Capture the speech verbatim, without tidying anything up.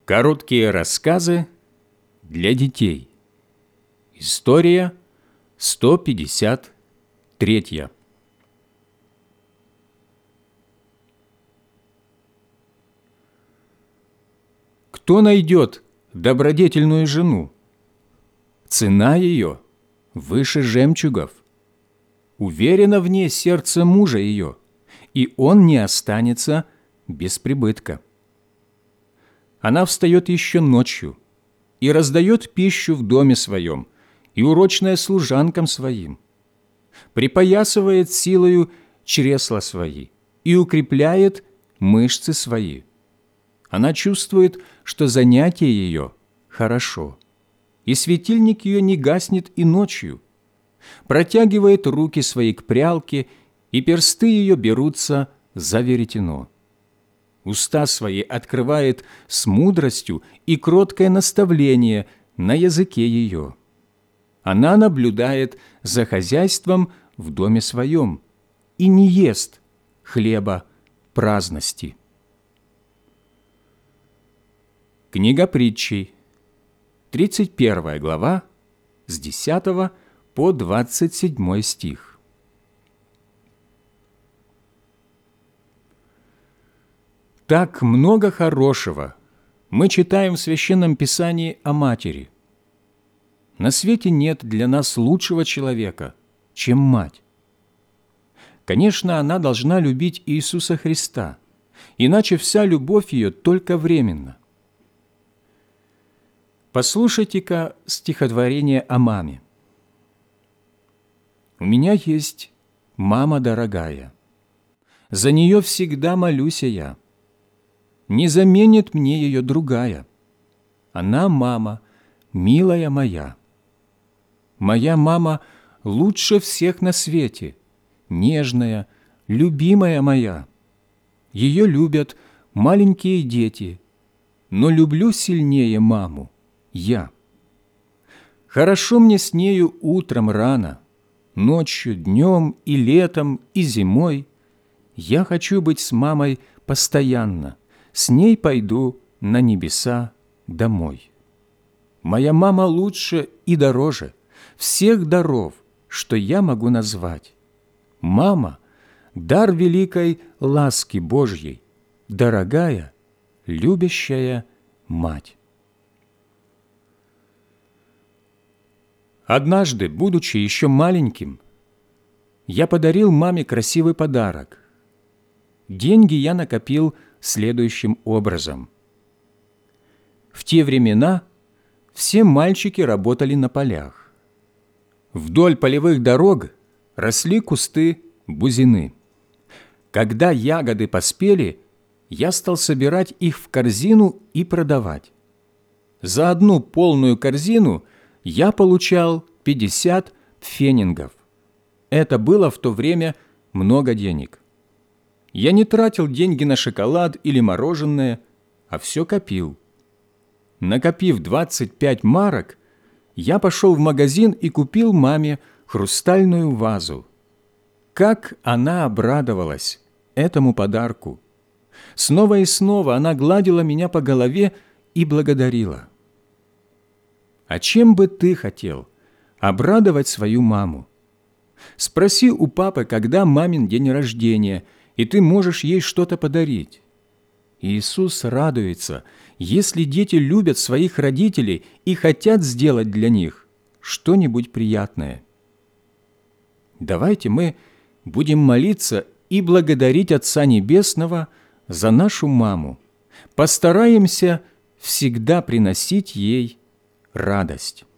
Короткие рассказы для детей. История сто пятьдесят третья. Кто найдет добродетельную жену? Цена ее выше жемчугов. Уверено в ней сердце мужа ее, и он не останется без прибытка. Она встает еще ночью и раздает пищу в доме своем, и урочная служанкам своим, припоясывает силою чресла свои и укрепляет мышцы свои. Она чувствует, что занятие ее хорошо, и светильник ее не гаснет и ночью, протягивает руки свои к прялке, и персты ее берутся за веретено. Уста свои открывает с мудростью и кроткое наставление на языке ее. Она наблюдает за хозяйством в доме своем и не ест хлеба праздности. Книга притчей, тридцать первая глава, с десятого по двадцать седьмой стих. Так много хорошего мы читаем в Священном Писании о матери. На свете нет для нас лучшего человека, чем мать. Конечно, она должна любить Иисуса Христа, иначе вся любовь ее только временна. Послушайте-ка стихотворение о маме. «У меня есть мама дорогая, за нее всегда молюсь я. Не заменит мне ее другая. Она мама, милая моя. Моя мама лучше всех на свете, нежная, любимая моя. Ее любят маленькие дети, но люблю сильнее маму я. Хорошо мне с нею утром рано, ночью, днем и летом, и зимой. Я хочу быть с мамой постоянно, с ней пойду на небеса домой. Моя мама лучше и дороже всех даров, что я могу назвать. Мама – дар великой ласки Божьей, дорогая, любящая мать». Однажды, будучи еще маленьким, я подарил маме красивый подарок. Деньги я накопил следующим образом. В те времена все мальчики работали на полях. Вдоль полевых дорог росли кусты бузины. Когда ягоды поспели, я стал собирать их в корзину и продавать. За одну полную корзину я получал пятьдесят пфенингов. Это было в то время много денег. Я не тратил деньги на шоколад или мороженое, а все копил. Накопив двадцать пять марок, я пошел в магазин и купил маме хрустальную вазу. Как она обрадовалась этому подарку! Снова и снова она гладила меня по голове и благодарила. А чем бы ты хотел обрадовать свою маму? Спроси у папы, когда мамин день рождения, и ты можешь ей что-то подарить. Иисус радуется, если дети любят своих родителей и хотят сделать для них что-нибудь приятное. Давайте мы будем молиться и благодарить Отца Небесного за нашу маму. Постараемся всегда приносить ей радость.